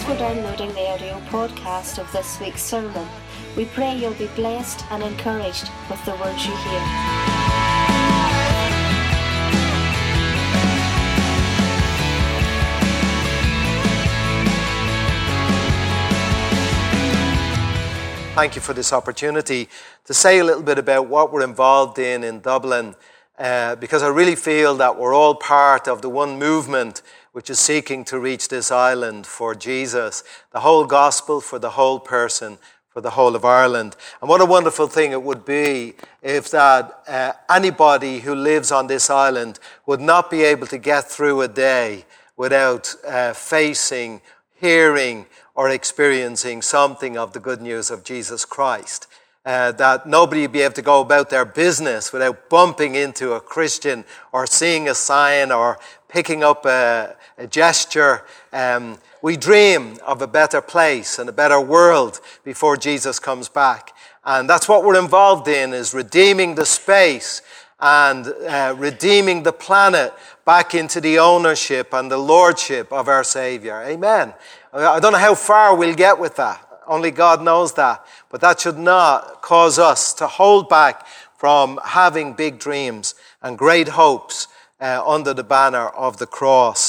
for downloading the audio podcast of this week's sermon. We pray you'll be blessed and encouraged with the words you hear. Thank you for this opportunity to say a little bit about what we're involved in Dublin, because I really feel that we're all part of the one movement which is seeking to reach this island for Jesus, the whole gospel for the whole person, for the whole of Ireland. And what a wonderful thing it would be if that anybody who lives on this island would not be able to get through a day without facing, hearing, or experiencing something of the good news of Jesus Christ. That nobody would be able to go about their business without bumping into a Christian or seeing a sign or picking up a gesture. We dream of a better place and a better world before Jesus comes back. And that's what we're involved in, is redeeming the space and redeeming the planet back into the ownership and the lordship of our Savior. Amen. I don't know how far we'll get with that. Only God knows that. But that should not cause us to hold back from having big dreams and great hopes under the banner of the cross.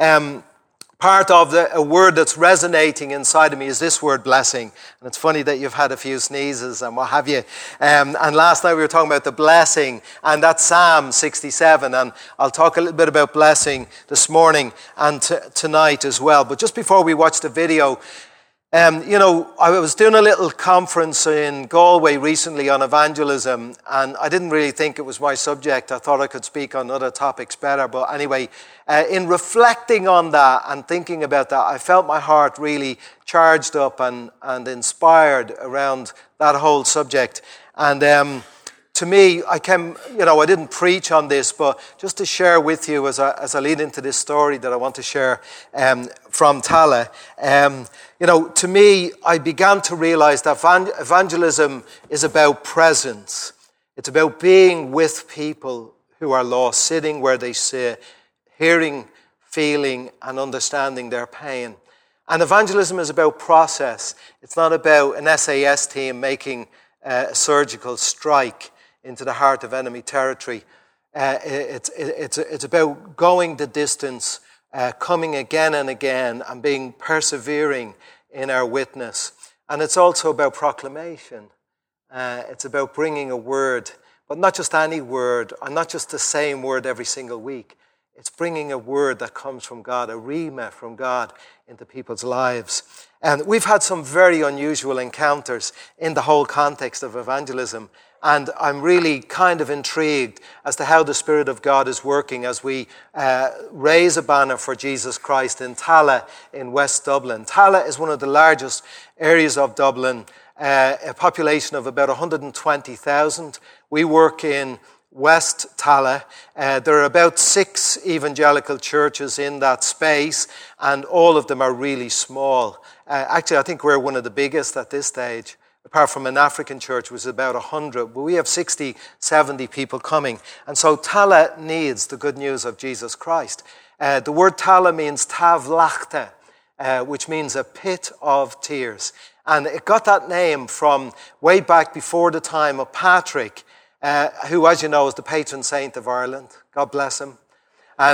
Part of a word that's resonating inside of me is this word, blessing. And it's funny that you've had a few sneezes and what have you. And last night we were talking about the blessing, and that's Psalm 67. And I'll talk a little bit about blessing this morning and tonight as well. But just before we watch the video, I was doing a little conference in Galway recently on evangelism, and I didn't really think it was my subject. I thought I could speak on other topics better. But anyway, in reflecting on that and thinking about that, I felt my heart really charged up and inspired around that whole subject. And to me, I didn't preach on this, but just to share with you as I lead into this story that I want to share from Tallaght. To me, I began to realize that evangelism is about presence. It's about being with people who are lost, sitting where they sit, hearing, feeling, and understanding their pain. And evangelism is about process. It's not about an SAS team making a surgical strike into the heart of enemy territory. It's about going the distance, coming again and again, and being persevering in our witness. And it's also about proclamation. It's about bringing a word, but not just any word, and not just the same word every single week. It's bringing a word that comes from God, a rhema from God into people's lives. And we've had some very unusual encounters in the whole context of evangelism. And I'm really kind of intrigued as to how the Spirit of God is working as we raise a banner for Jesus Christ in Tallaght in West Dublin. Tallaght is one of the largest areas of Dublin, a population of about 120,000. We work in West Tallaght. There are about 6 evangelical churches in that space, and all of them are really small. Actually, I think we're one of the biggest at this stage, apart from an African church, which is about 100. But we have 60, 70 people coming. And so Tallaght needs the good news of Jesus Christ. The word Tallaght means Tavlachta, which means a pit of tears. And it got that name from way back before the time of Patrick, who, as you know, is the patron saint of Ireland. God bless him. And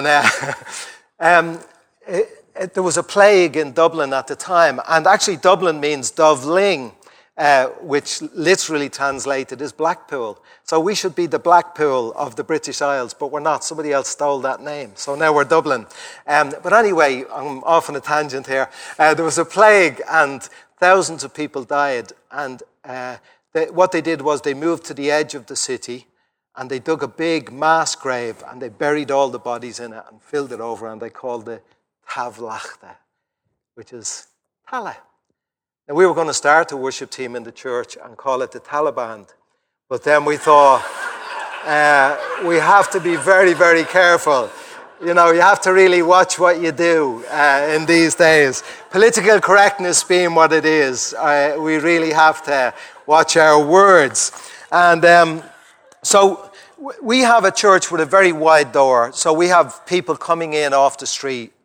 there was a plague in Dublin at the time. And actually, Dublin means Dovling, which literally translated is Blackpool. So we should be the Blackpool of the British Isles, but we're not. Somebody else stole that name. So now we're Dublin. But anyway, I'm off on a tangent here. There was a plague and thousands of people died. And what they did was they moved to the edge of the city and they dug a big mass grave and they buried all the bodies in it and filled it over, and they called it Tavlachta, which is Tallaght. Now, we were going to start a worship team in the church and call it the Taliban. But then we thought, we have to be very, very careful. You have to really watch what you do in these days. Political correctness being what it is, we really have to watch our words. And so we have a church with a very wide door. So we have people coming in off the street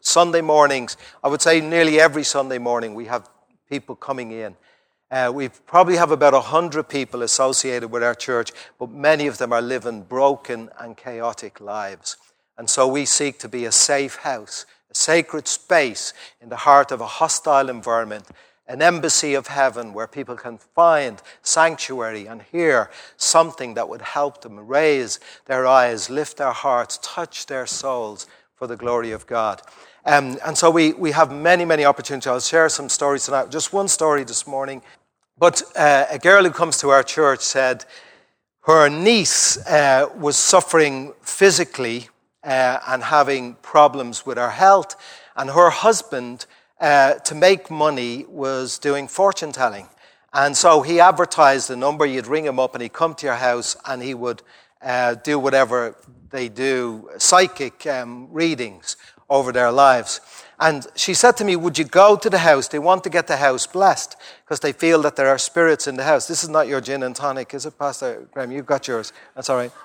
Sunday mornings, I would say nearly every Sunday morning, we have people coming in. We probably have about 100 people associated with our church, but many of them are living broken and chaotic lives. And so we seek to be a safe house, a sacred space in the heart of a hostile environment, an embassy of heaven where people can find sanctuary and hear something that would help them raise their eyes, lift their hearts, touch their souls for the glory of God. And so we have many, many opportunities. I'll share some stories tonight. Just one story this morning. But a girl who comes to our church said her niece was suffering physically and having problems with her health, and her husband, to make money, was doing fortune telling. And so he advertised a number. You'd ring him up and he'd come to your house and he would do whatever they do, psychic readings over their lives. And she said to me, would you go to the house? They want to get the house blessed because they feel that there are spirits in the house. This is not your gin and tonic, is it, Pastor Graham? You've got yours. That's all right.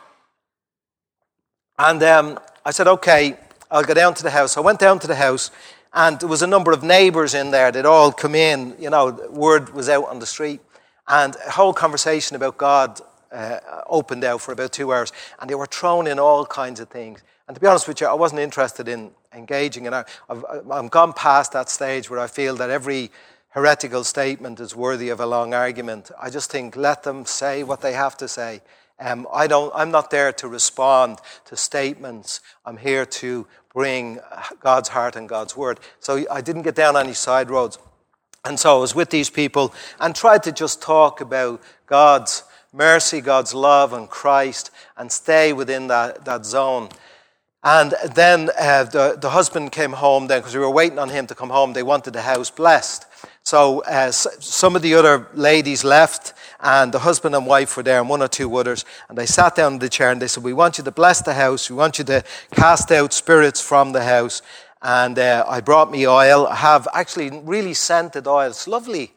And I said, okay, I'll go down to the house. I went down to the house, and there was a number of neighbours in there. They'd all come in. You know, word was out on the street. And a whole conversation about God opened out for about 2 hours. And they were thrown in all kinds of things. And to be honest with you, I wasn't interested in engaging. And I've gone past that stage where I feel that every heretical statement is worthy of a long argument. I just think, let them say what they have to say. I'm not there to respond to statements. I'm here to bring God's heart and God's word. So I didn't get down any side roads. And so I was with these people and tried to just talk about God's mercy, God's love and Christ, and stay within that zone. And then the husband came home then, because we were waiting on him to come home. They wanted the house blessed. So some of the other ladies left, and the husband and wife were there, and one or two others. And they sat down in the chair, and they said, we want you to bless the house. We want you to cast out spirits from the house. And I brought me oil. I have actually really scented oil. It's lovely.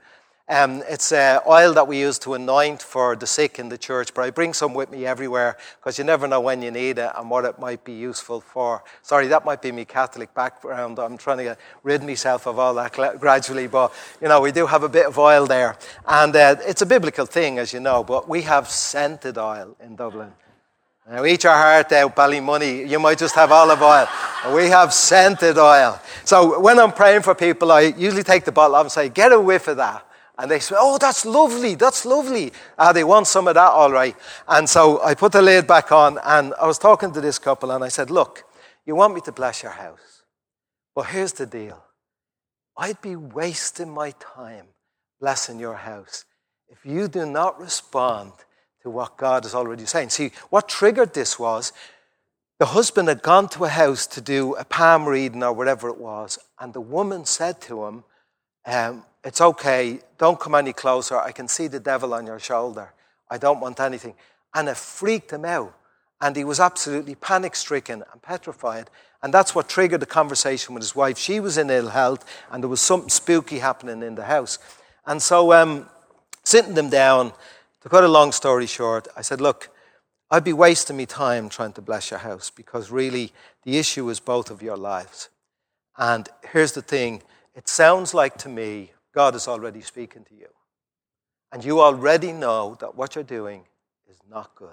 It's oil that we use to anoint for the sick in the church, but I bring some with me everywhere because you never know when you need it and what it might be useful for. Sorry, that might be my Catholic background. I'm trying to rid myself of all that gradually, but you know, we do have a bit of oil there. And it's a biblical thing, as you know, but we have scented oil in Dublin. Now, eat your heart out, Ballymoney. You might just have olive oil. We have scented oil. So when I'm praying for people, I usually take the bottle off and say, get a whiff of that. And they say, oh, that's lovely, that's lovely. They want some of that, all right. And so I put the lid back on, and I was talking to this couple, and I said, look, you want me to bless your house, but here's the deal. I'd be wasting my time blessing your house if you do not respond to what God is already saying. See, what triggered this was the husband had gone to a house to do a palm reading or whatever it was, and the woman said to him, it's okay, don't come any closer. I can see the devil on your shoulder. I don't want anything. And it freaked him out. And he was absolutely panic-stricken and petrified. And that's what triggered the conversation with his wife. She was in ill health, and there was something spooky happening in the house. And so, sitting them down, to cut a long story short, I said, look, I'd be wasting my time trying to bless your house because really the issue is both of your lives. And here's the thing. It sounds like to me God is already speaking to you. And you already know that what you're doing is not good.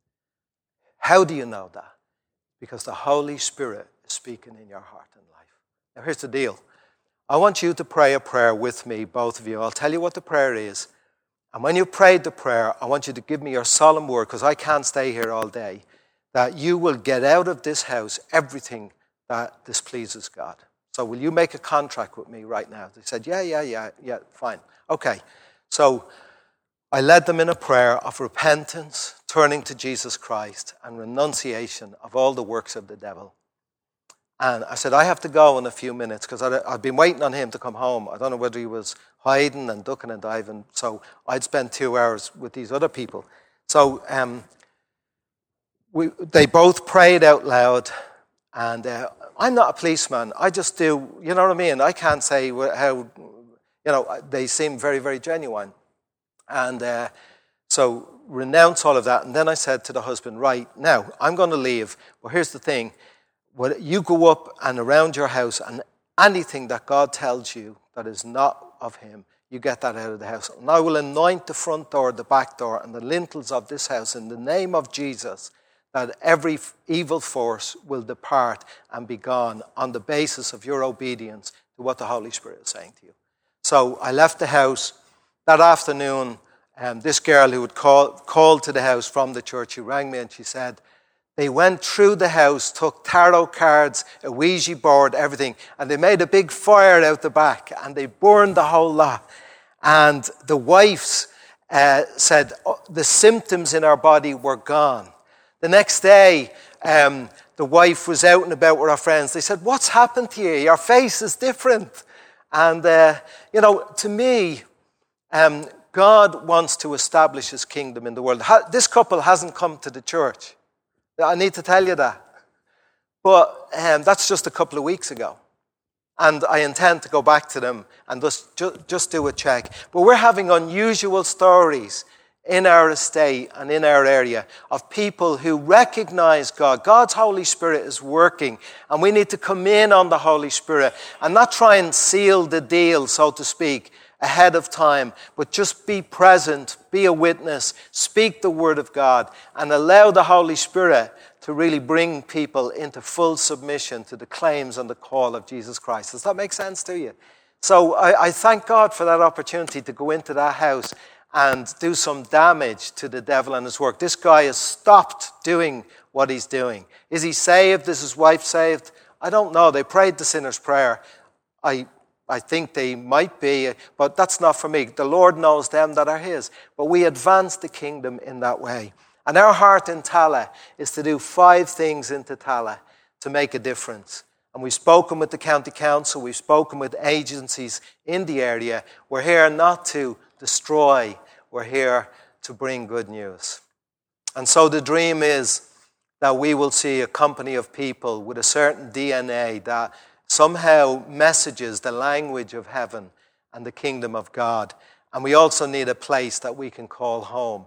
How do you know that? Because the Holy Spirit is speaking in your heart and life. Now here's the deal. I want you to pray a prayer with me, both of you. I'll tell you what the prayer is. And when you prayed the prayer, I want you to give me your solemn word, because I can't stay here all day, that you will get out of this house everything that displeases God. So will you make a contract with me right now? They said, yeah, fine. Okay. So I led them in a prayer of repentance, turning to Jesus Christ, and renunciation of all the works of the devil. And I said, I have to go in a few minutes because I've been waiting on him to come home. I don't know whether he was hiding and ducking and diving. So I'd spent 2 hours with these other people. So they both prayed out loud. And I'm not a policeman. I just do, you know what I mean? I can't say how, they seem very, very genuine. And so renounce all of that. And then I said to the husband, right, now, I'm going to leave. Well, here's the thing. you go up and around your house, and anything that God tells you that is not of him, you get that out of the house. And I will anoint the front door, the back door, and the lintels of this house in the name of Jesus, that every evil force will depart and be gone on the basis of your obedience to what the Holy Spirit is saying to you. So I left the house that afternoon. This girl who had called to the house from the church, she rang me and she said, they went through the house, took tarot cards, a Ouija board, everything, and they made a big fire out the back, and they burned the whole lot. And the wives said the symptoms in our body were gone. The next day, the wife was out and about with her friends. They said, what's happened to you? Your face is different. And, to me, God wants to establish his kingdom in the world. This couple hasn't come to the church. I need to tell you that. But that's just a couple of weeks ago. And I intend to go back to them and just do a check. But we're having unusual stories in our estate and in our area of people who recognize God. God's Holy Spirit is working, and we need to come in on the Holy Spirit and not try and seal the deal, so to speak, ahead of time, but just be present, be a witness, speak the word of God, and allow the Holy Spirit to really bring people into full submission to the claims and the call of Jesus Christ. Does that make sense to you? So I thank God for that opportunity to go into that house and do some damage to the devil and his work. This guy has stopped doing what he's doing. Is he saved? Is his wife saved? I don't know. They prayed the sinner's prayer. I think they might be, but that's not for me. The Lord knows them that are his. But we advance the kingdom in that way. And our heart in Tallaght is to do 5 things into Tallaght to make a difference. And we've spoken with the county council. We've spoken with agencies in the area. We're here not to destroy. We're here to bring good news. And so the dream is that we will see a company of people with a certain DNA that somehow messages the language of heaven and the kingdom of God. And we also need a place that we can call home.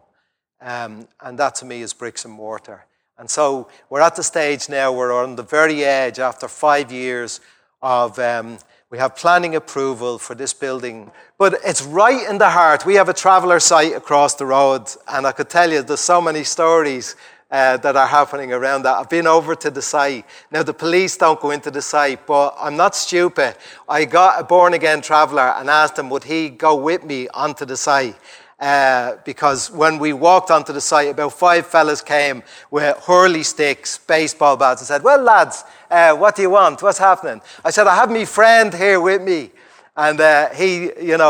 And that to me is bricks and mortar. And so we're at the stage now, we're on the very edge after 5 years of, we have planning approval for this building. But it's right in the heart. We have a traveller site across the road, and I could tell you there's so many stories that are happening around that. I've been over to the site. Now, the police don't go into the site, but I'm not stupid. I got a born-again traveller and asked him, would he go with me onto the site? Because when we walked onto the site, about 5 fellas came with hurley sticks, baseball bats, and said, well, lads, what do you want? What's happening? I said, I have my friend here with me. And he,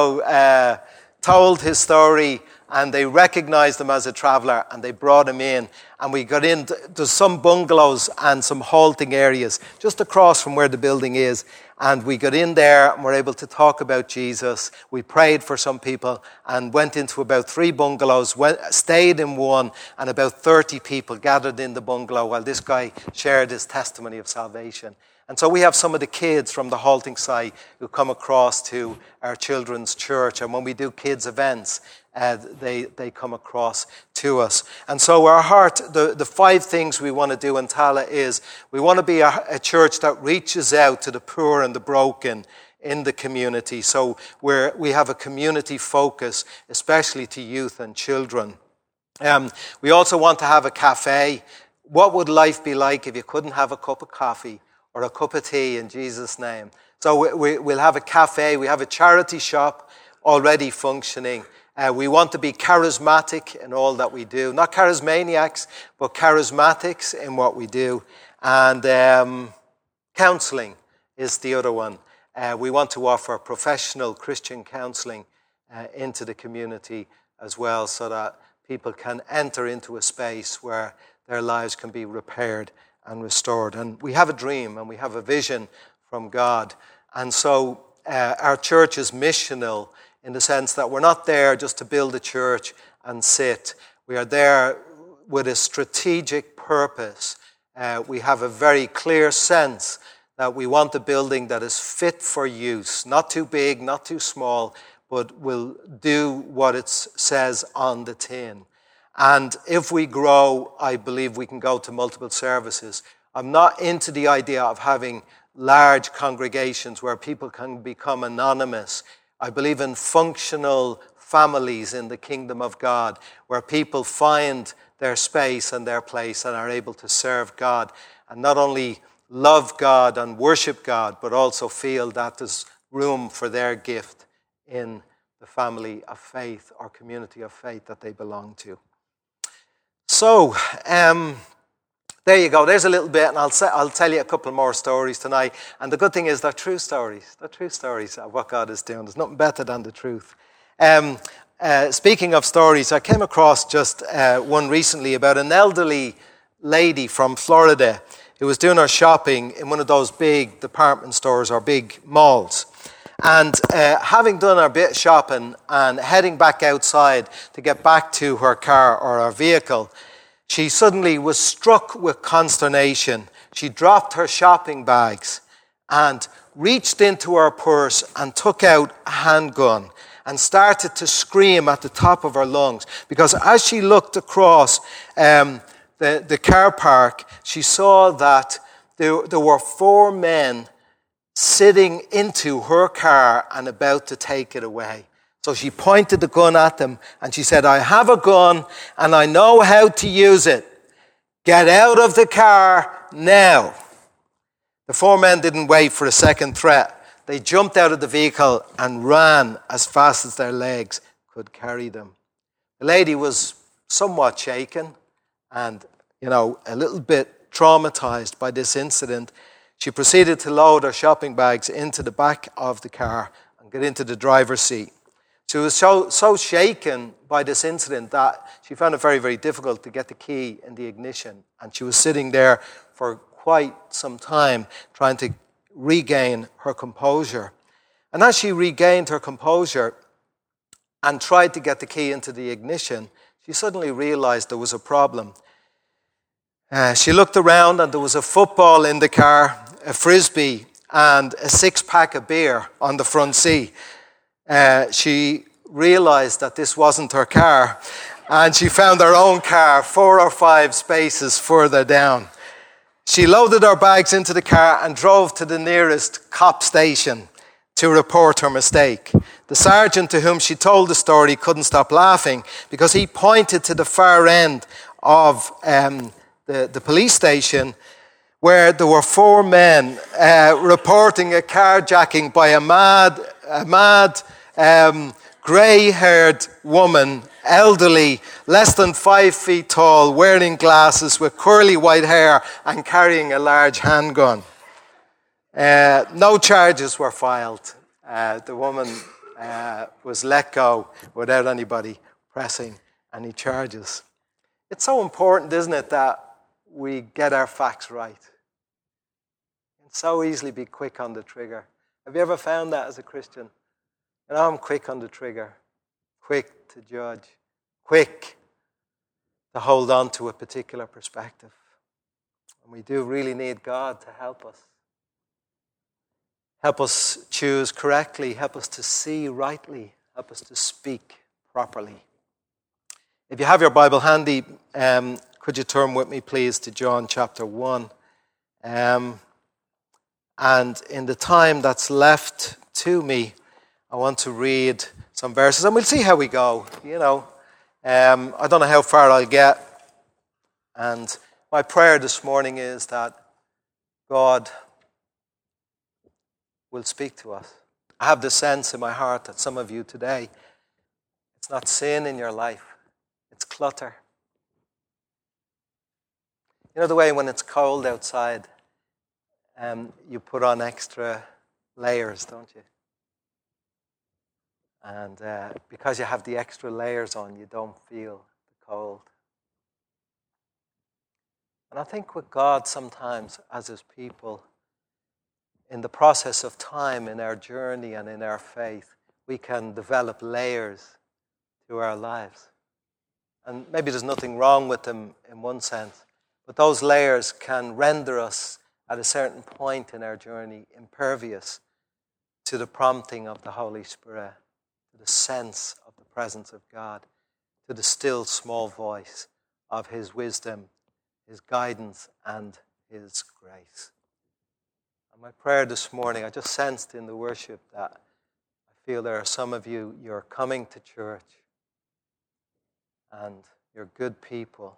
told his story, and they recognized him as a traveller, and they brought him in. And we got in, there's some bungalows and some halting areas just across from where the building is. And we got in there and were able to talk about Jesus. We prayed for some people and went into about 3 bungalows, stayed in one, and about 30 people gathered in the bungalow while this guy shared his testimony of salvation. And so we have some of the kids from the halting site who come across to our children's church. And when we do kids' events, they come across to us. And so our heart, the 5 things we want to do in Tallaght is we want to be a church that reaches out to the poor and the broken in the community. So we have a community focus, especially to youth and children. We also want to have a cafe. What would life be like if you couldn't have a cup of coffee or a cup of tea in Jesus' name? So we'll have a cafe. We have a charity shop already functioning. We want to be charismatic in all that we do. Not charismaniacs, but charismatics in what we do. And counselling is the other one. We want to offer professional Christian counselling into the community as well, so that people can enter into a space where their lives can be repaired and restored. And we have a dream and we have a vision from God. And so our church is missional in the sense that we're not there just to build a church and sit. We are there with a strategic purpose. We have a very clear sense that we want a building that is fit for use, not too big, not too small, but will do what it says on the tin. And if we grow, I believe we can go to multiple services. I'm not into the idea of having large congregations where people can become anonymous. I believe in functional families in the kingdom of God, where people find their space and their place and are able to serve God, and not only love God and worship God, but also feel that there's room for their gift in the family of faith or community of faith that they belong to. So, there you go. There's a little bit, and I'll tell you a couple more stories tonight. And the good thing is they're true stories. They're true stories of what God is doing. There's nothing better than the truth. Speaking of stories, I came across just one recently about an elderly lady from Florida who was doing her shopping in one of those big department stores or big malls. And having done her bit of shopping and heading back outside to get back to her car or her vehicle, she suddenly was struck with consternation. She dropped her shopping bags and reached into her purse and took out a handgun and started to scream at the top of her lungs. Because as she looked across the car park, she saw that there were 4 men sitting into her car and about to take it away. So she pointed the gun at them and she said, "I have a gun and I know how to use it. Get out of the car now." The 4 men didn't wait for a second threat. They jumped out of the vehicle and ran as fast as their legs could carry them. The lady was somewhat shaken and, a little bit traumatized by this incident. She proceeded to load her shopping bags into the back of the car and get into the driver's seat. She was so shaken by this incident that she found it very, very difficult to get the key in the ignition. And she was sitting there for quite some time trying to regain her composure. And as she regained her composure and tried to get the key into the ignition, she suddenly realized there was a problem. She looked around and there was a football in the car, a frisbee, and a 6-pack of beer on the front seat. She realized that this wasn't her car, and she found her own car 4 or 5 spaces further down. She loaded her bags into the car and drove to the nearest cop station to report her mistake. The sergeant to whom she told the story couldn't stop laughing because he pointed to the far end of the police station where there were 4 men reporting a carjacking by a mad grey-haired woman, elderly, less than 5 feet tall, wearing glasses with curly white hair and carrying a large handgun. No charges were filed. The woman was let go without anybody pressing any charges. It's so important, isn't it, that we get our facts right. And so easily be quick on the trigger. Have you ever found that as a Christian? I'm quick on the trigger, quick to judge, quick to hold on to a particular perspective. And we do really need God to help us. Help us choose correctly, help us to see rightly, help us to speak properly. If you have your Bible handy, could you turn with me, please, to John chapter 1? And in the time that's left to me, I want to read some verses, and we'll see how we go. I don't know how far I'll get. And my prayer this morning is that God will speak to us. I have the sense in my heart that some of you today, it's not sin in your life, it's clutter. You know the way when it's cold outside, you put on extra layers, don't you? And because you have the extra layers on, you don't feel the cold. And I think with God sometimes, as His people, in the process of time, in our journey and in our faith, we can develop layers to our lives. And maybe there's nothing wrong with them in one sense, but those layers can render us at a certain point in our journey impervious to the prompting of the Holy Spirit, to the sense of the presence of God, to the still small voice of His wisdom, His guidance, and his grace. And my prayer this morning, I just sensed in the worship that I feel there are some of you, you're coming to church and you're good people.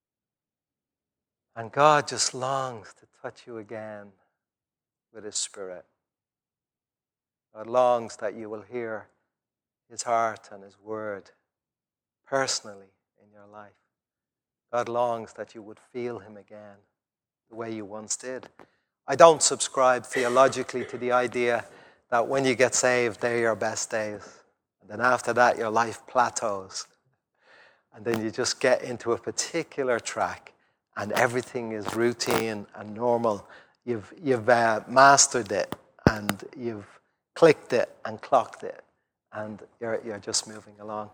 And God just longs to touch you again with his Spirit. God longs that you will hear his heart and his word personally in your life. God longs that you would feel him again the way you once did. I don't subscribe theologically to the idea that when you get saved, they're your best days. And then after that, your life plateaus. And then you just get into a particular track and everything is routine and normal. You've mastered it and you've clicked it and clocked it and you're just moving along.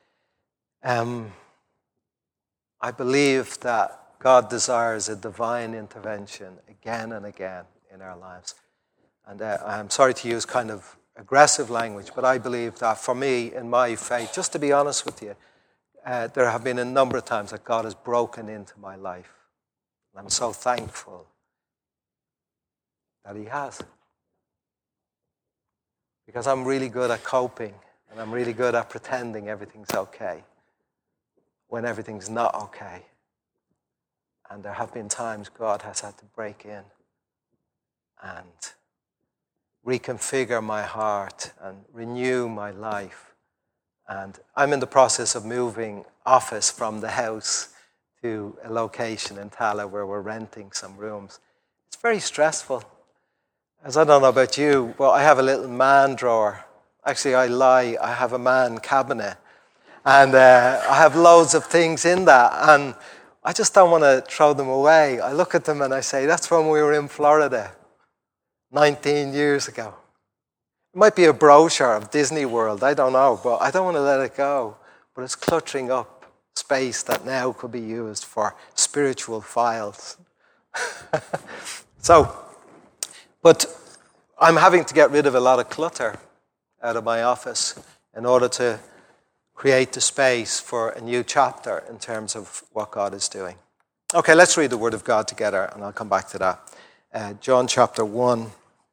I believe that God desires a divine intervention again and again in our lives. And I'm sorry to use kind of aggressive language, but I believe that for me, in my faith, just to be honest with you, there have been a number of times that God has broken into my life. And I'm so thankful that he has. Because I'm really good at coping, and I'm really good at pretending everything's okay when everything's not okay. And there have been times God has had to break in and reconfigure my heart and renew my life. And I'm in the process of moving office from the house to a location in Tala where we're renting some rooms. It's very stressful. As I don't know about you, but I have a little man drawer. Actually, I lie. I have a man cabinet. And I have loads of things in that. And I just don't want to throw them away. I look at them and I say, that's when we were in Florida 19 years ago. It might be a brochure of Disney World, I don't know, but I don't want to let it go. But it's cluttering up space that now could be used for spiritual files. But I'm having to get rid of a lot of clutter out of my office in order to create the space for a new chapter in terms of what God is doing. Okay, let's read the Word of God together, and I'll come back to that. John chapter 1.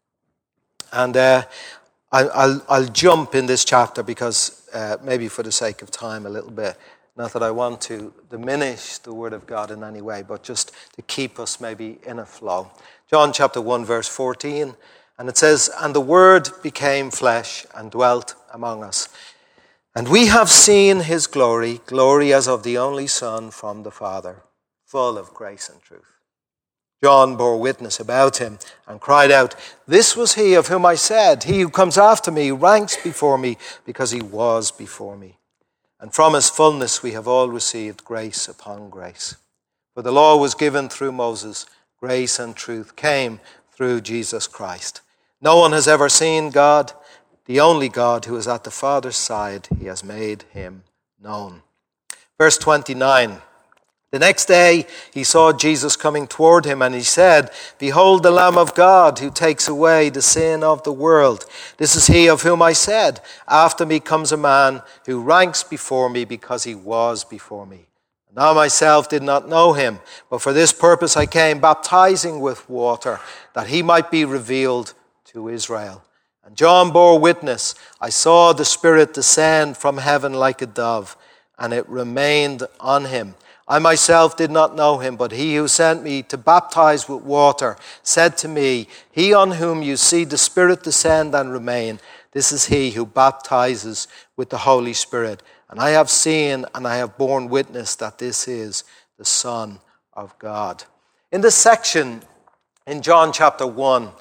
And I'll jump in this chapter because maybe for the sake of time a little bit, not that I want to diminish the Word of God in any way, but just to keep us maybe in a flow. John chapter 1, verse 14, and it says, "And the Word became flesh and dwelt among us. And we have seen his glory, glory as of the only Son from the Father, full of grace and truth. John bore witness about him and cried out, 'This was he of whom I said, he who comes after me ranks before me, because he was before me.' And from his fullness we have all received grace upon grace. For the law was given through Moses, grace and truth came through Jesus Christ. No one has ever seen God, the only God who is at the Father's side. He has made him known." Verse 29. The next day he saw Jesus coming toward him, and he said, "Behold the Lamb of God who takes away the sin of the world. This is he of whom I said, after me comes a man who ranks before me because he was before me. And I myself did not know him, but for this purpose I came, baptizing with water, that he might be revealed to Israel. And John bore witness, I saw the Spirit descend from heaven like a dove, and it remained on him. I myself did not know him, but he who sent me to baptize with water said to me, he on whom you see the Spirit descend and remain, this is he who baptizes with the Holy Spirit. And I have seen and I have borne witness that this is the Son of God." In this section in John chapter 1,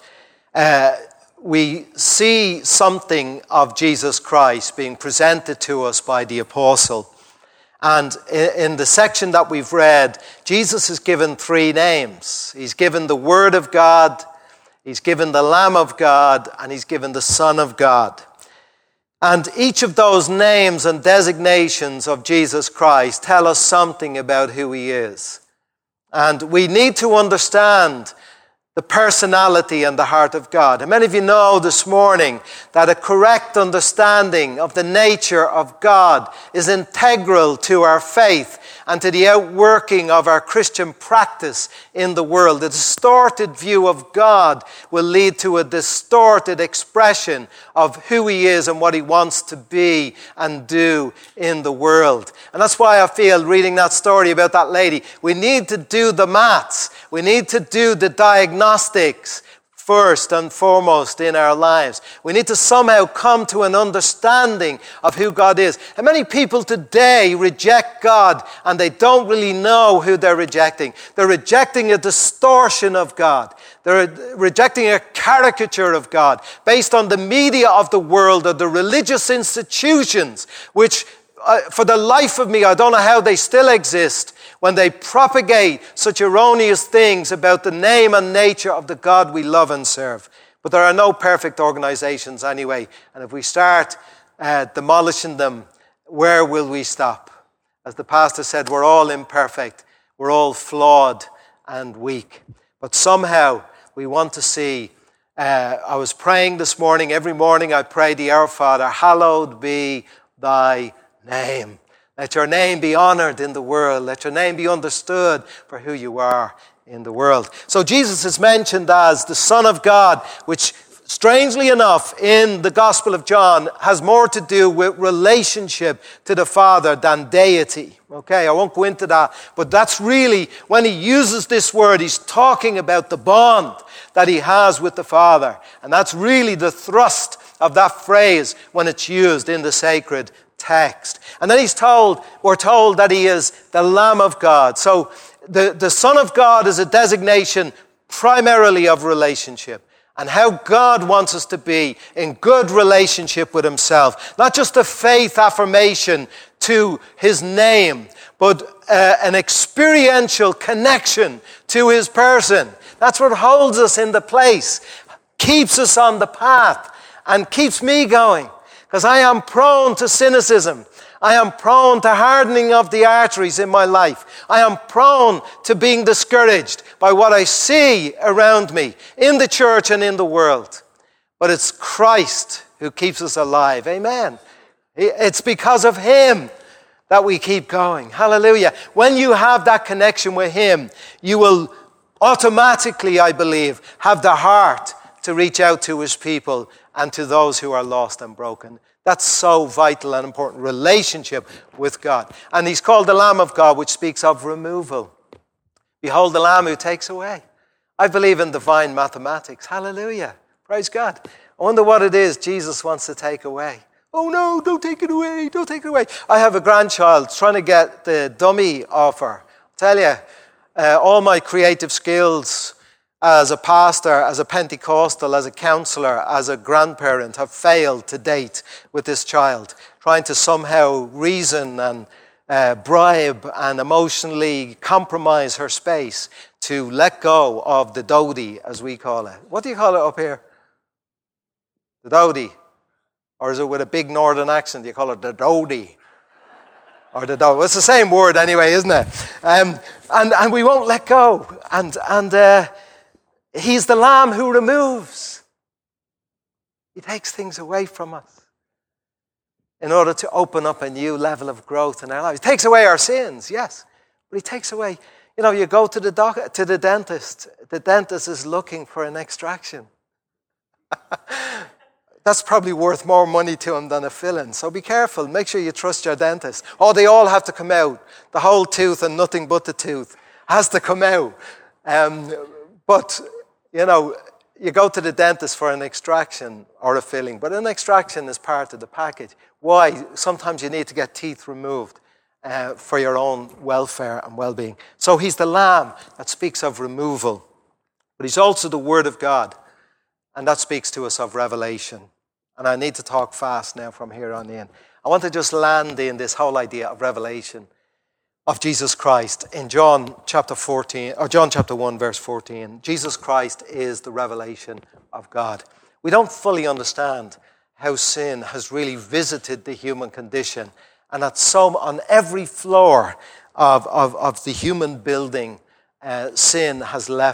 we see something of Jesus Christ being presented to us by the apostle. And in the section that we've read, Jesus is given 3 names. He's given the Word of God, he's given the Lamb of God, and he's given the Son of God. And each of those names and designations of Jesus Christ tell us something about who he is. And we need to understand the personality and the heart of God. And many of you know this morning that a correct understanding of the nature of God is integral to our faith and to the outworking of our Christian practice in the world. A distorted view of God will lead to a distorted expression of who he is and what he wants to be and do in the world. And that's why I feel, reading that story about that lady, we need to do the maths. We need to do the diagnostics first and foremost in our lives. We need to somehow come to an understanding of who God is. And many people today reject God and they don't really know who they're rejecting. They're rejecting a distortion of God. They're rejecting a caricature of God based on the media of the world or the religious institutions, which for the life of me, I don't know how they still exist when they propagate such erroneous things about the name and nature of the God we love and serve. But there are no perfect organizations anyway. And if we start demolishing them, where will we stop? As the pastor said, we're all imperfect. We're all flawed and weak. But somehow we want to see. I was praying this morning. Every morning I pray the Our Father, hallowed be thy name. Let your name be honored in the world. Let your name be understood for who you are in the world. So Jesus is mentioned as the Son of God, which strangely enough in the Gospel of John has more to do with relationship to the Father than deity. Okay, I won't go into that, but that's really, when he uses this word, he's talking about the bond that he has with the Father. And that's really the thrust of that phrase when it's used in the sacred text. And then we're told that he is the Lamb of God. So the Son of God is a designation primarily of relationship and how God wants us to be in good relationship with himself. Not just a faith affirmation to his name, but an experiential connection to his person. That's what holds us in the place, keeps us on the path, and keeps me going. Because I am prone to cynicism. I am prone to hardening of the arteries in my life. I am prone to being discouraged by what I see around me in the church and in the world. But it's Christ who keeps us alive. Amen. It's because of him that we keep going. Hallelujah. When you have that connection with him, you will automatically, I believe, have the heart to reach out to his people and to those who are lost and broken. That's so vital and important, relationship with God. And he's called the Lamb of God, which speaks of removal. Behold the Lamb who takes away. I believe in divine mathematics. Hallelujah. Praise God. I wonder what it is Jesus wants to take away. Oh no, don't take it away, don't take it away. I have a grandchild trying to get the dummy off her. I tell you, all my creative skills as a pastor, as a Pentecostal, as a counselor, as a grandparent have failed to date with this child, trying to somehow reason and bribe and emotionally compromise her space to let go of the dodie, as we call it. What do you call it up here? The dodie. Or is it with a big northern accent? You call it the dodie. Or the dodie. Well, it's the same word anyway, isn't it? And we won't let go. And he's the Lamb who removes. He takes things away from us in order to open up a new level of growth in our lives. He takes away our sins, yes. But he takes away, you go to the dentist. The dentist is looking for an extraction. That's probably worth more money to him than a fill-in. So be careful. Make sure you trust your dentist. Oh, they all have to come out. The whole tooth and nothing but the tooth has to come out. But, you go to the dentist for an extraction or a filling. But an extraction is part of the package. Why? Sometimes you need to get teeth removed for your own welfare and well-being. So he's the Lamb that speaks of removal. But he's also the Word of God. And that speaks to us of revelation. And I need to talk fast now from here on in. I want to just land in this whole idea of revelation of Jesus Christ in John chapter 1, verse 14. Jesus Christ is the revelation of God. We don't fully understand how sin has really visited the human condition, and on every floor of the human building, sin has left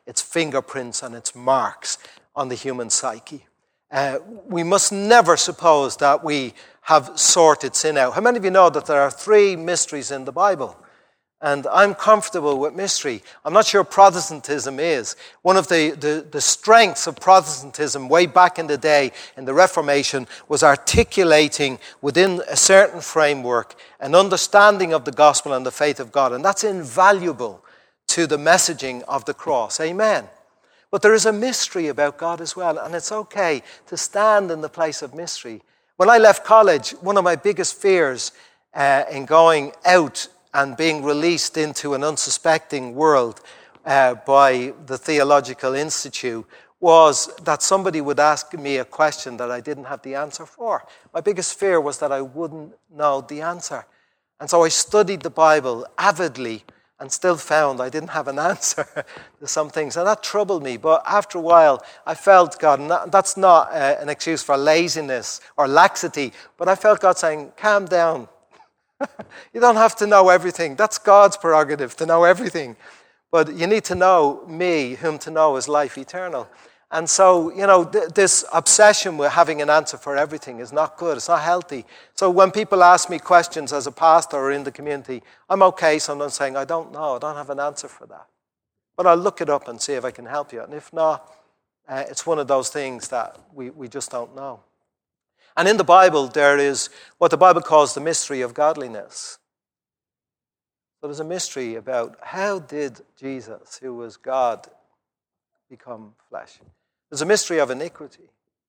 its fingerprints and its marks on the human psyche. We must never suppose that we have sorted sin out. How many of you know that there are 3 mysteries in the Bible? And I'm comfortable with mystery. I'm not sure Protestantism is. One of the strengths of Protestantism way back in the day, in the Reformation, was articulating within a certain framework an understanding of the gospel and the faith of God. And that's invaluable to the messaging of the cross. Amen. But there is a mystery about God as well, and it's okay to stand in the place of mystery. When I left college, one of my biggest fears in going out and being released into an unsuspecting world by the Theological Institute was that somebody would ask me a question that I didn't have the answer for. My biggest fear was that I wouldn't know the answer. And so I studied the Bible avidly and still found I didn't have an answer to some things. And that troubled me. But after a while, I felt God, and that's not an excuse for laziness or laxity, but I felt God saying, calm down. You don't have to know everything. That's God's prerogative, to know everything. But you need to know me, whom to know is life eternal. And so, this obsession with having an answer for everything is not good. It's not healthy. So when people ask me questions as a pastor or in the community, I'm okay sometimes saying, I don't know. I don't have an answer for that. But I'll look it up and see if I can help you. And if not, it's one of those things that we just don't know. And in the Bible, there is what the Bible calls the mystery of godliness. So there's a mystery about how did Jesus, who was God, become flesh. There's a mystery of iniquity.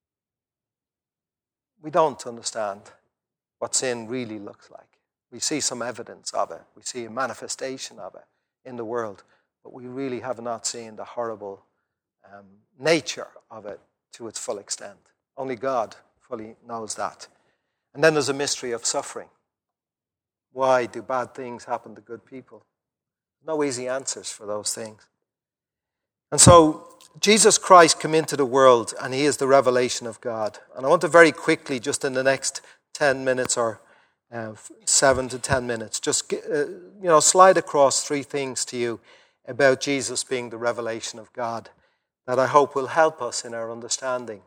We don't understand what sin really looks like. We see some evidence of it. We see a manifestation of it in the world. But we really have not seen the horrible nature of it to its full extent. Only God fully knows that. And then there's a mystery of suffering. Why do bad things happen to good people? No easy answers for those things. And so Jesus Christ came into the world and he is the revelation of God. And I want to very quickly, just in the next 10 minutes or 7 to 10 minutes, just slide across 3 things to you about Jesus being the revelation of God that I hope will help us in our understanding.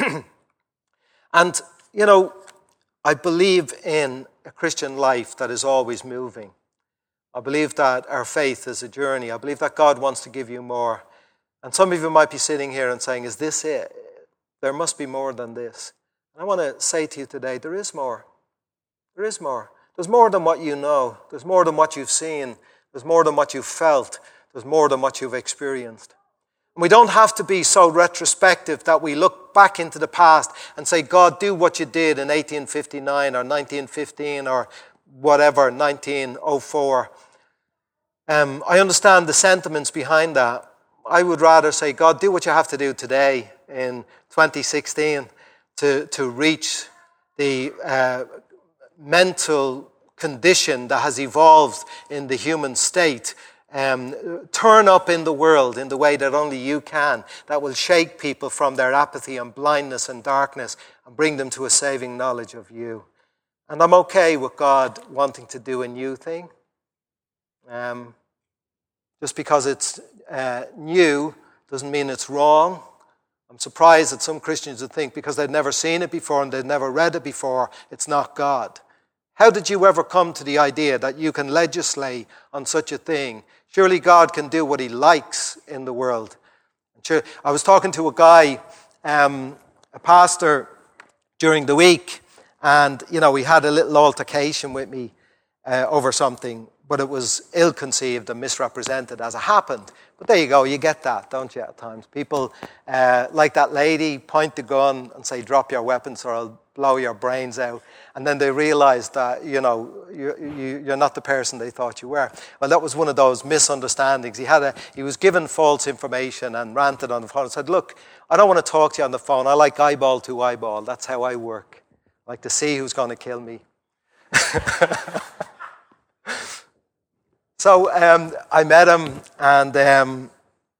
And, I believe in a Christian life that is always moving. I believe that our faith is a journey. I believe that God wants to give you more. And some of you might be sitting here and saying, is this it? There must be more than this. And I want to say to you today, there is more. There is more. There's more than what you know. There's more than what you've seen. There's more than what you've felt. There's more than what you've experienced. And we don't have to be so retrospective that we look back into the past and say, God, do what you did in 1859 or 1915 or whatever, 1904. I understand the sentiments behind that. I would rather say, God, do what you have to do today in 2016 to reach the mental condition that has evolved in the human state. Turn up in the world in the way that only you can, that will shake people from their apathy and blindness and darkness and bring them to a saving knowledge of you. And I'm okay with God wanting to do a new thing. Just because it's new doesn't mean it's wrong. I'm surprised that some Christians would think because they'd never seen it before and they'd never read it before, it's not God. How did you ever come to the idea that you can legislate on such a thing? Surely God can do what he likes in the world. I was talking to a guy, a pastor, during the week, and, he had a little altercation with me over something, but it was ill-conceived and misrepresented as it happened. But there you go, you get that, don't you, at times? People, like that lady, point the gun and say, drop your weapons or I'll blow your brains out. And then they realize that, you're not the person they thought you were. Well, that was one of those misunderstandings. He was given false information and ranted on the phone and said, look, I don't want to talk to you on the phone. I like eyeball to eyeball. That's how I work. I like to see who's going to kill me. So I met him and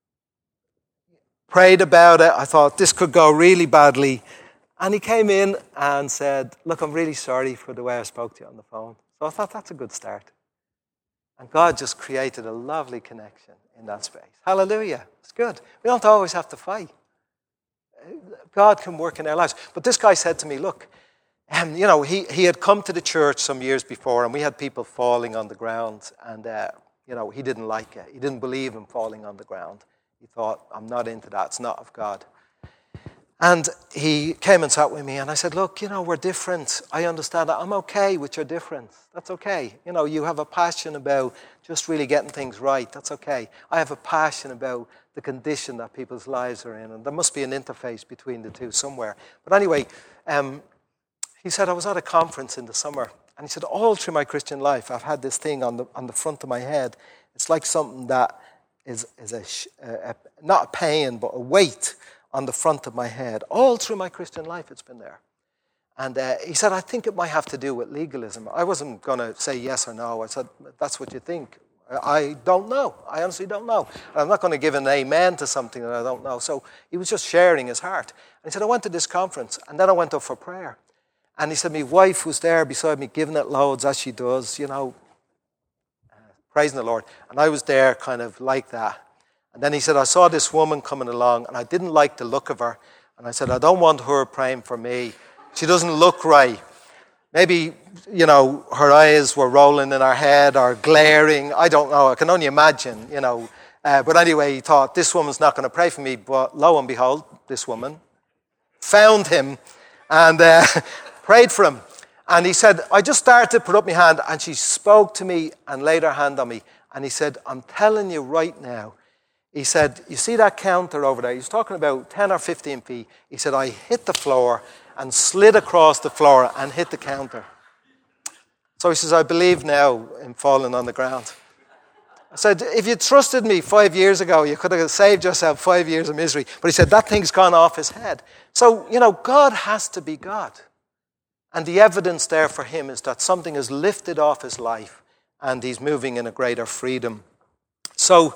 prayed about it. I thought this could go really badly. And he came in and said, look, I'm really sorry for the way I spoke to you on the phone. So I thought that's a good start. And God just created a lovely connection in that space. Hallelujah. It's good. We don't always have to fight. God can work in our lives. But this guy said to me, look, he had come to the church some years before, and we had people falling on the ground, and he didn't like it. He didn't believe in falling on the ground. He thought, I'm not into that. It's not of God. And he came and sat with me, and I said, look, we're different. I understand that. I'm okay with your difference. That's okay. You have a passion about just really getting things right. That's okay. I have a passion about the condition that people's lives are in, and there must be an interface between the two somewhere. But anyway, he said, I was at a conference in the summer, and he said, all through my Christian life, I've had this thing on the front of my head. It's like something that is not a pain, but a weight on the front of my head. All through my Christian life, it's been there. And he said, I think it might have to do with legalism. I wasn't going to say yes or no. I said, that's what you think. I don't know. I honestly don't know. And I'm not going to give an amen to something that I don't know. So he was just sharing his heart. And he said, I went to this conference, and then I went up for prayer. And he said, my wife was there beside me, giving it loads, as she does, praising the Lord. And I was there kind of like that. And then he said, I saw this woman coming along, and I didn't like the look of her. And I said, I don't want her praying for me. She doesn't look right. Maybe, her eyes were rolling in her head or glaring. I don't know. I can only imagine, But anyway, he thought, this woman's not going to pray for me. But lo and behold, this woman found him and prayed for him. And he said, I just started to put up my hand, and she spoke to me and laid her hand on me. And he said, I'm telling you right now, he said, you see that counter over there? He was talking about 10 or 15 feet. He said, I hit the floor and slid across the floor and hit the counter. So he says, I believe now in falling on the ground. I said, if you trusted me 5 years ago, you could have saved yourself 5 years of misery. But he said, that thing's gone off his head. So, God has to be God. And the evidence there for him is that something is lifted off his life and he's moving in a greater freedom. So,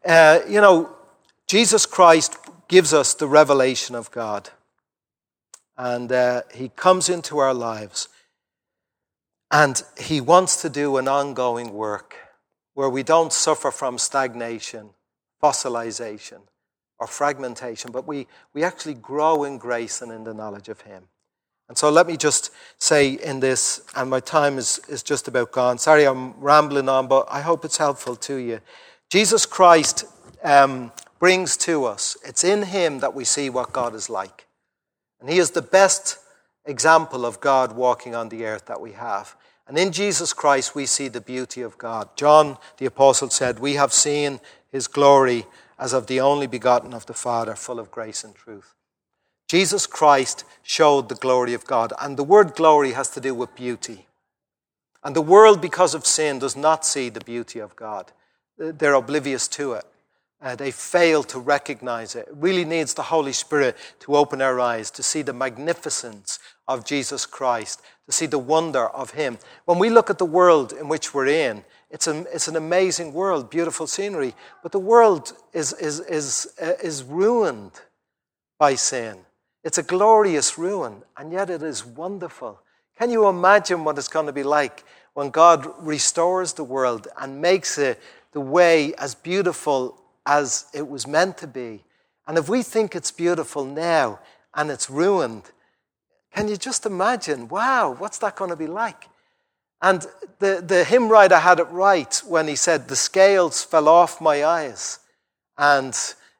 Jesus Christ gives us the revelation of God. And he comes into our lives. And he wants to do an ongoing work where we don't suffer from stagnation, fossilization, or fragmentation, but we actually grow in grace and in the knowledge of him. And so let me just say in this, and my time is just about gone. Sorry, I'm rambling on, but I hope it's helpful to you. Jesus Christ brings to us, it's in him that we see what God is like. And he is the best example of God walking on the earth that we have. And in Jesus Christ, we see the beauty of God. John, the apostle, said, we have seen his glory as of the only begotten of the Father, full of grace and truth. Jesus Christ showed the glory of God. And the word glory has to do with beauty. And the world, because of sin, does not see the beauty of God. They're oblivious to it. They fail to recognize it. It really needs the Holy Spirit to open our eyes, to see the magnificence of Jesus Christ, to see the wonder of him. When we look at the world in which we're in, it's an amazing world, beautiful scenery, but the world is ruined by sin. It's a glorious ruin, and yet it is wonderful. Can you imagine what it's going to be like when God restores the world and makes it the way as beautiful as it was meant to be? And if we think it's beautiful now and it's ruined, can you just imagine, wow, what's that going to be like? And the hymn writer had it right when he said, the scales fell off my eyes. And,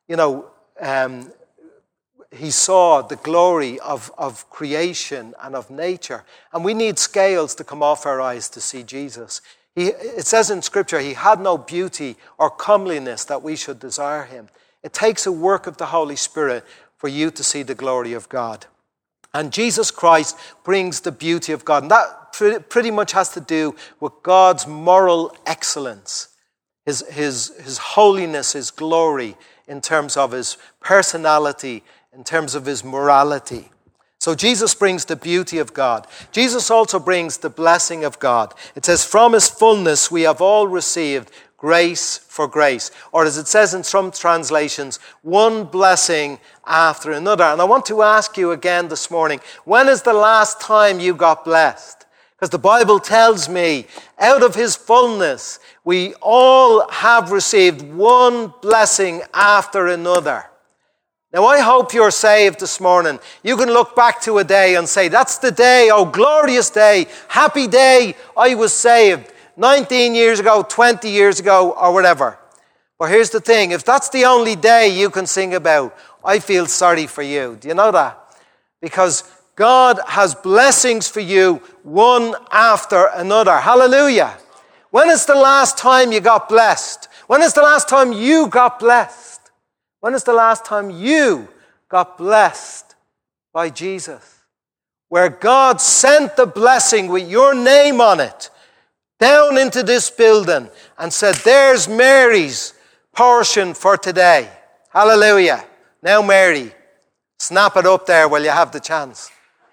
he saw the glory of creation and of nature. And we need scales to come off our eyes to see Jesus. It says in Scripture, he had no beauty or comeliness that we should desire him. It takes a work of the Holy Spirit for you to see the glory of God. And Jesus Christ brings the beauty of God. And that pretty much has to do with God's moral excellence, his holiness, his glory in terms of his personality, in terms of his morality. So Jesus brings the beauty of God. Jesus also brings the blessing of God. It says, from his fullness we have all received grace for grace. Or as it says in some translations, one blessing after another. And I want to ask you again this morning, when is the last time you got blessed? Because the Bible tells me, out of his fullness, we all have received one blessing after another. Now, I hope you're saved this morning. You can look back to a day and say, that's the day, oh, glorious day, happy day, I was saved 19 years ago, 20 years ago, or whatever. But here's the thing, if that's the only day you can sing about, I feel sorry for you. Do you know that? Because God has blessings for you one after another. Hallelujah. When is the last time you got blessed? When is the last time you got blessed? When is the last time you got blessed by Jesus? Where God sent the blessing with your name on it down into this building and said, there's Mary's portion for today. Hallelujah. Now, Mary, snap it up there while you have the chance.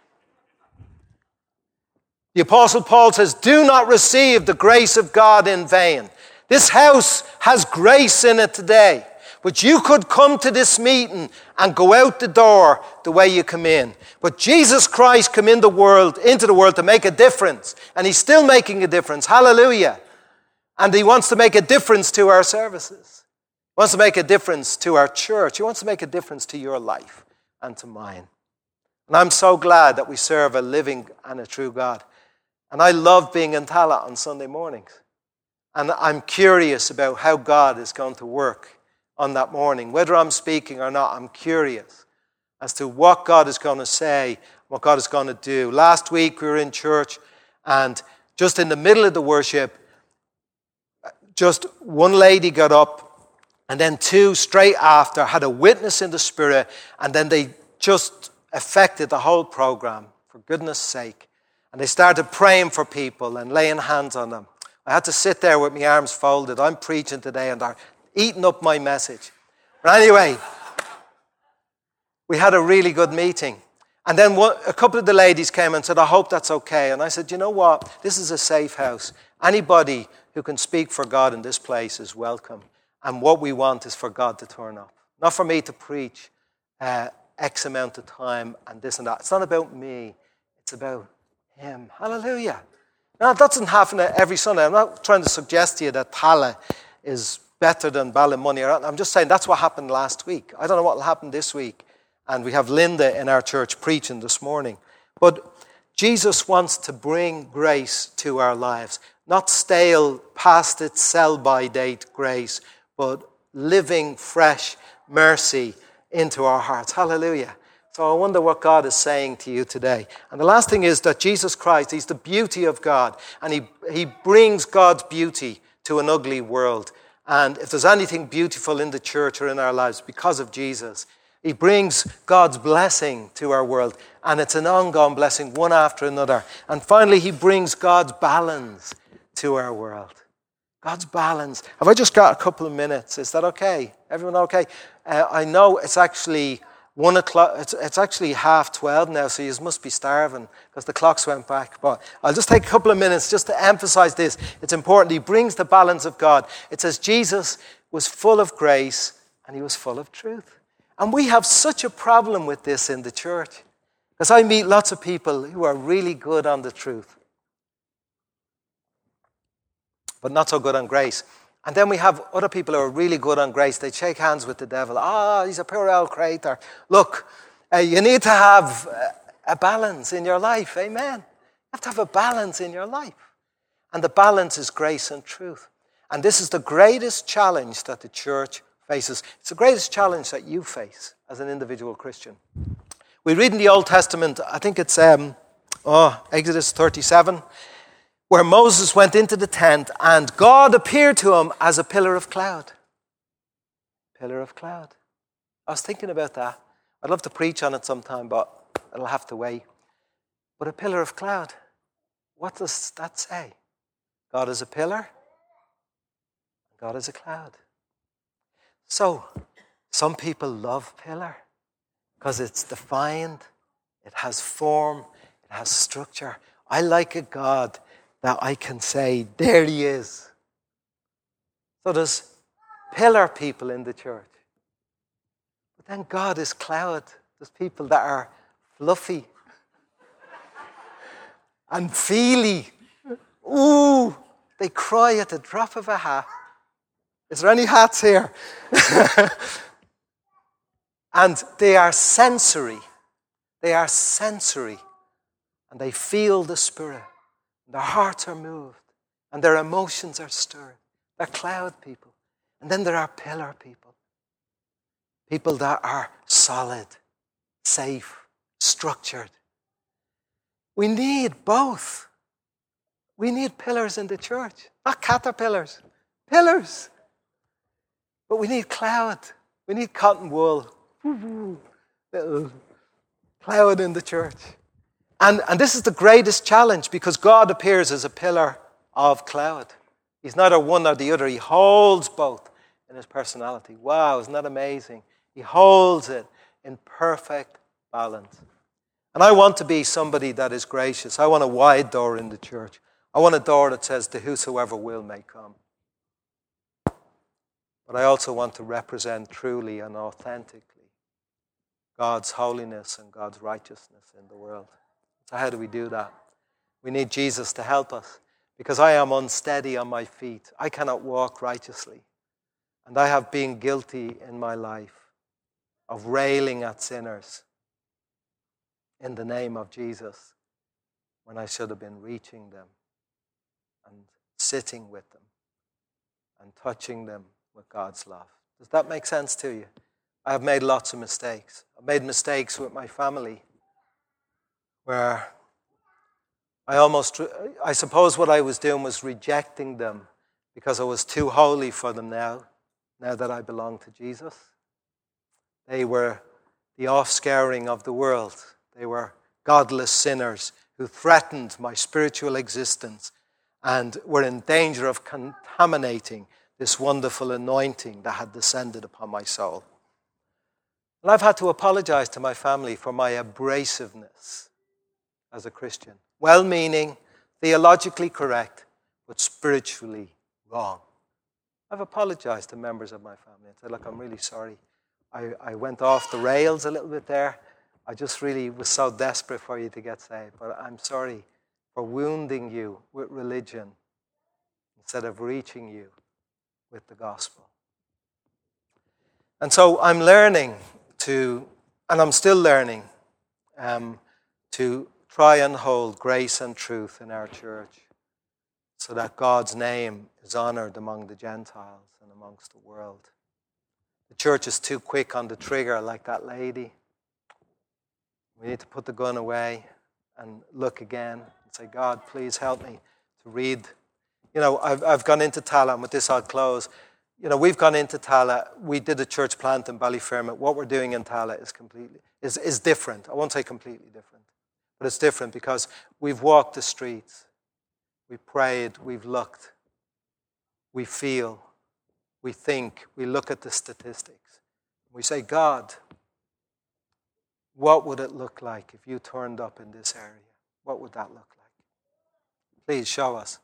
The Apostle Paul says, do not receive the grace of God in vain. This house has grace in it today. But you could come to this meeting and go out the door the way you come in. But Jesus Christ came into the world to make a difference. And he's still making a difference. Hallelujah. And he wants to make a difference to our services. He wants to make a difference to our church. He wants to make a difference to your life and to mine. And I'm so glad that we serve a living and a true God. And I love being in Tallaght on Sunday mornings. And I'm curious about how God is going to work on that morning. Whether I'm speaking or not, I'm curious as to what God is going to say, what God is going to do. Last week we were in church, and just in the middle of the worship, just one lady got up, and then two straight after had a witness in the Spirit, and then they just affected the whole program, for goodness sake. And they started praying for people and laying hands on them. I had to sit there with my arms folded. I'm preaching today, and they're eating up my message. But anyway, we had a really good meeting. And then a couple of the ladies came and said, I hope that's okay. And I said, you know what? This is a safe house. Anybody who can speak for God in this place is welcome. And what we want is for God to turn up. Not for me to preach X amount of time and this and that. It's not about me. It's about him. Hallelujah. Now, that doesn't happen every Sunday. I'm not trying to suggest to you that Tallaght is better than Ballymoney. I'm just saying that's what happened last week. I don't know what will happen this week. And we have Linda in our church preaching this morning. But Jesus wants to bring grace to our lives. Not stale, past its sell-by date grace, but living, fresh mercy into our hearts. Hallelujah. So I wonder what God is saying to you today. And the last thing is that Jesus Christ, he's the beauty of God. And he brings God's beauty to an ugly world. And if there's anything beautiful in the church or in our lives, because of Jesus, he brings God's blessing to our world. And it's an ongoing blessing, one after another. And finally, he brings God's balance to our world. God's balance. Have I just got a couple of minutes? Is that okay? Everyone okay? I know it's actually 1 o'clock. It's actually 12:30 now, so you must be starving because the clocks went back. But I'll just take a couple of minutes just to emphasize this. It's important. He brings the balance of God. It says Jesus was full of grace and he was full of truth. And we have such a problem with this in the church. Because I meet lots of people who are really good on the truth, but not so good on grace. And then we have other people who are really good on grace. They shake hands with the devil. He's a poor old creator. Look, you need to have a balance in your life. Amen. You have to have a balance in your life. And the balance is grace and truth. And this is the greatest challenge that the church faces. It's the greatest challenge that you face as an individual Christian. We read in the Old Testament, I think it's Exodus 37, where Moses went into the tent and God appeared to him as a pillar of cloud. Pillar of cloud. I was thinking about that. I'd love to preach on it sometime, but it'll have to wait. But a pillar of cloud, what does that say? God is a pillar, God is a cloud. So, some people love pillar because it's defined, it has form, it has structure. I like a God that I can say, there he is. So there's pillar people in the church. But then God is cloud. There's people that are fluffy. and feely. Ooh, they cry at the drop of a hat. Is there any hats here? And they are sensory. They are sensory. And they feel the Spirit. Their hearts are moved. And their emotions are stirred. They're cloud people. And then there are pillar people. People that are solid, safe, structured. We need both. We need pillars in the church. Not caterpillars. Pillars. But we need cloud. We need cotton wool. Little cloud in the church. And this is the greatest challenge because God appears as a pillar of cloud. He's neither one or the other. He holds both in his personality. Wow, isn't that amazing? He holds it in perfect balance. And I want to be somebody that is gracious. I want a wide door in the church. I want a door that says, to whosoever will may come. But I also want to represent truly and authentically God's holiness and God's righteousness in the world. So how do we do that? We need Jesus to help us because I am unsteady on my feet. I cannot walk righteously. And I have been guilty in my life of railing at sinners in the name of Jesus when I should have been reaching them and sitting with them and touching them with God's love. Does that make sense to you? I have made lots of mistakes. I've made mistakes with my family where I suppose what I was doing was rejecting them because I was too holy for them now that I belong to Jesus. They were the offscouring of the world. They were godless sinners who threatened my spiritual existence and were in danger of contaminating this wonderful anointing that had descended upon my soul. And I've had to apologize to my family for my abrasiveness as a Christian. Well-meaning, theologically correct, but spiritually wrong. I've apologized to members of my family and said, look, I'm really sorry. I went off the rails a little bit there. I just really was so desperate for you to get saved. But I'm sorry for wounding you with religion instead of reaching you with the gospel. And so I'm learning to, and I'm still learning, to try and hold grace and truth in our church so that God's name is honored among the Gentiles and amongst the world. The church is too quick on the trigger like that lady. We need to put the gun away and look again and say, God, please help me to read. You know, I've gone into Tallaght, and with this I'll close. You know, we've gone into Tallaght. We did a church plant in Ballyfermot. What we're doing in Tallaght is different. I won't say completely different, but it's different because we've walked the streets. We've prayed. We've looked. We feel. We think. We look at the statistics. We say, God, what would it look like if you turned up in this area? What would that look like? Please show us.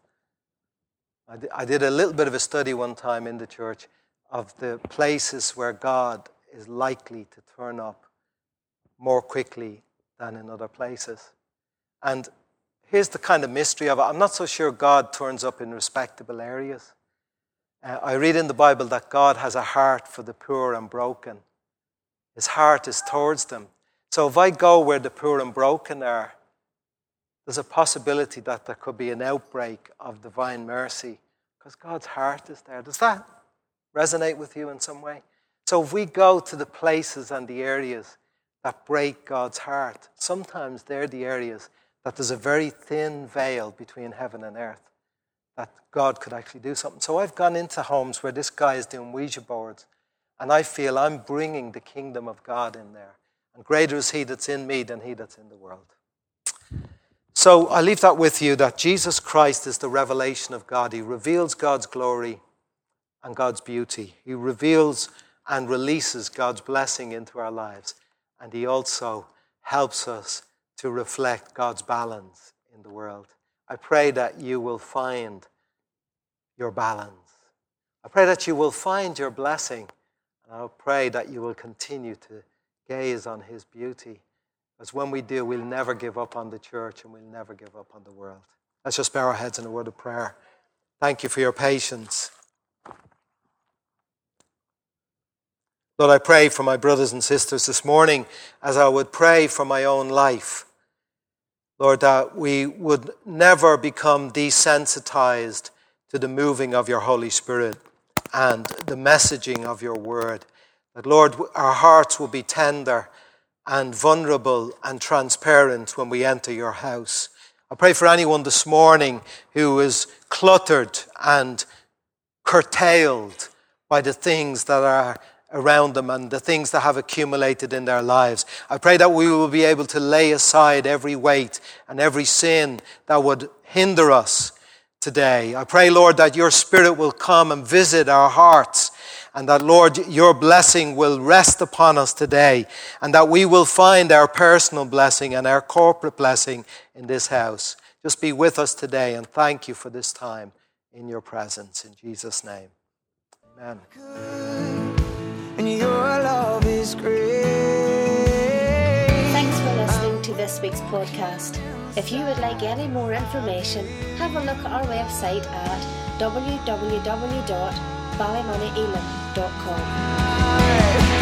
I did a little bit of a study one time in the church of the places where God is likely to turn up more quickly than in other places. And here's the kind of mystery of it. I'm not so sure God turns up in respectable areas. I read in the Bible that God has a heart for the poor and broken. His heart is towards them. So if I go where the poor and broken are, there's a possibility that there could be an outbreak of divine mercy because God's heart is there. Does that resonate with you in some way? So if we go to the places and the areas that break God's heart, sometimes they're the areas that there's a very thin veil between heaven and earth that God could actually do something. So I've gone into homes where this guy is doing Ouija boards and I feel I'm bringing the kingdom of God in there. And greater is he that's in me than he that's in the world. So I leave that with you, that Jesus Christ is the revelation of God. He reveals God's glory and God's beauty. He reveals and releases God's blessing into our lives. And he also helps us to reflect God's balance in the world. I pray that you will find your balance. I pray that you will find your blessing. And I pray that you will continue to gaze on his beauty. Because when we do, we'll never give up on the church and we'll never give up on the world. Let's just bow our heads in a word of prayer. Thank you for your patience. Lord, I pray for my brothers and sisters this morning as I would pray for my own life. Lord, that we would never become desensitized to the moving of your Holy Spirit and the messaging of your word. That, Lord, our hearts will be tender and vulnerable and transparent when we enter your house. I pray for anyone this morning who is cluttered and curtailed by the things that are around them and the things that have accumulated in their lives. I pray that we will be able to lay aside every weight and every sin that would hinder us today. I pray, Lord, that your Spirit will come and visit our hearts, and that, Lord, your blessing will rest upon us today, and that we will find our personal blessing and our corporate blessing in this house. Just be with us today, and thank you for this time in your presence. In Jesus' name, amen. And your love is great. Thanks for listening to this week's podcast. If you would like any more information, have a look at our website at www.ballymonnyelam.com.